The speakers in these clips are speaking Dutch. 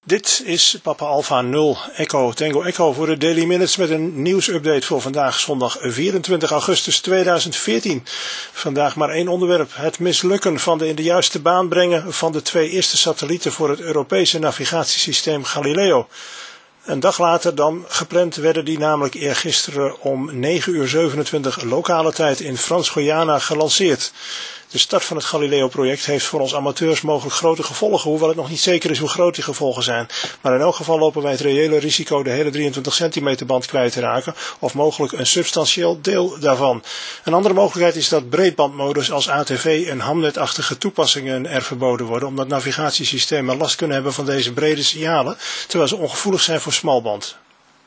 Dit is Papa Alpha 0 Echo Tango Echo voor de Daily Minutes met een nieuwsupdate voor vandaag zondag 24 augustus 2014. Vandaag maar één onderwerp, het mislukken van de in de juiste baan brengen van de twee eerste satellieten voor het Europese navigatiesysteem Galileo. Een dag later dan gepland werden die namelijk eergisteren om 9:27 lokale tijd in Frans-Guyana gelanceerd. De start van het Galileo-project heeft voor ons amateurs mogelijk grote gevolgen, hoewel het nog niet zeker is hoe groot die gevolgen zijn. Maar in elk geval lopen wij het reële risico de hele 23 centimeter band kwijt te raken, of mogelijk een substantieel deel daarvan. Een andere mogelijkheid is dat breedbandmodus als ATV en hamnetachtige toepassingen er verboden worden, omdat navigatiesystemen last kunnen hebben van deze brede signalen, terwijl ze ongevoelig zijn voor smalband.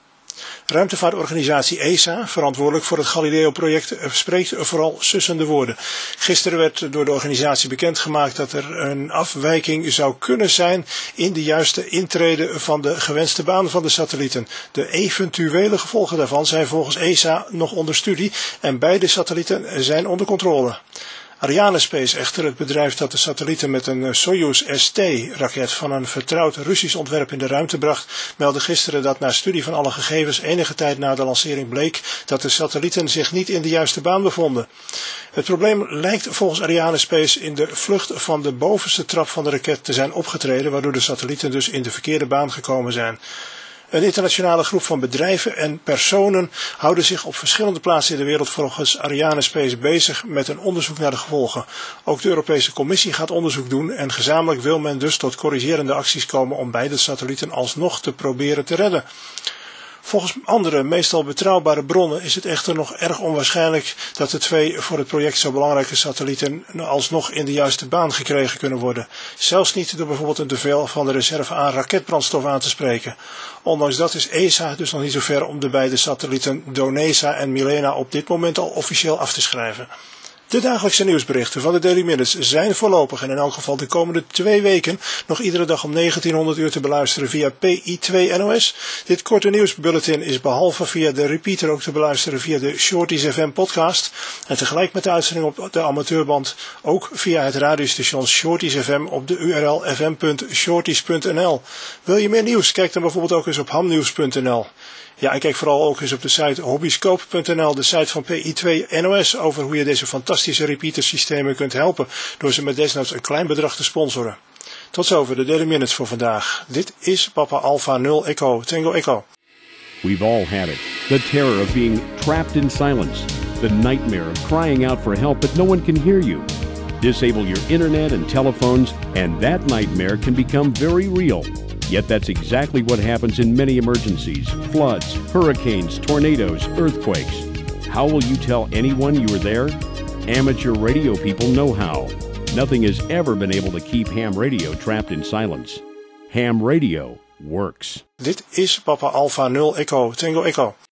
Ruimtevaartorganisatie ESA, verantwoordelijk voor het Galileo-project, spreekt vooral sussende woorden. Gisteren werd door de organisatie bekendgemaakt dat er een afwijking zou kunnen zijn in de juiste intrede van de gewenste baan van de satellieten. De eventuele gevolgen daarvan zijn volgens ESA nog onder studie en beide satellieten zijn onder controle. Arianespace echter, het bedrijf dat de satellieten met een Soyuz ST-raket van een vertrouwd Russisch ontwerp in de ruimte bracht, meldde gisteren dat na studie van alle gegevens enige tijd na de lancering bleek dat de satellieten zich niet in de juiste baan bevonden. Het probleem lijkt volgens Arianespace in de vlucht van de bovenste trap van de raket te zijn opgetreden, waardoor de satellieten dus in de verkeerde baan gekomen zijn. Een internationale groep van bedrijven en personen houden zich op verschillende plaatsen in de wereld volgens Arianespace bezig met een onderzoek naar de gevolgen. Ook de Europese Commissie gaat onderzoek doen en gezamenlijk wil men dus tot corrigerende acties komen om beide satellieten alsnog te proberen te redden. Volgens andere, meestal betrouwbare bronnen is het echter nog erg onwaarschijnlijk dat de twee voor het project zo belangrijke satellieten alsnog in de juiste baan gekregen kunnen worden. Zelfs niet door bijvoorbeeld een teveel van de reserve aan raketbrandstof aan te spreken. Ondanks dat is ESA dus nog niet zo ver om de beide satellieten Donesa en Milena op dit moment al officieel af te schrijven. De dagelijkse nieuwsberichten van de Daily Minutes zijn voorlopig en in elk geval de komende 2 weken nog iedere dag om 1900 uur te beluisteren via PI2 NOS. Dit korte nieuwsbulletin is behalve via de repeater ook te beluisteren via de Shorties FM podcast en tegelijk met de uitzending op de amateurband ook via het radiostation Shorties FM op de URL fm.shorties.nl. Wil je meer nieuws? Kijk dan bijvoorbeeld ook eens op hamnieuws.nl. Ja, en kijk vooral ook eens op de site hobbyscope.nl, de site van PI2 NOS, over hoe je deze fantastische repeatersystemen kunt helpen door ze met desnoods een klein bedrag te sponsoren. Tot zover de Daily Minutes voor vandaag. Dit is Papa Alpha 0 Echo Tango Echo. We've all had it. The terror of being trapped in silence. The nightmare of crying out for help but no one can hear you. Disable your internet and telephones and that nightmare can become very real. Yet that's exactly what happens in many emergencies, floods, hurricanes, tornadoes, earthquakes. How will you tell anyone you were there? Amateur radio people know how. Nothing has ever been able to keep ham radio trapped in silence. Ham radio works. Dit is Papa Alpha 0 Echo Tango Echo.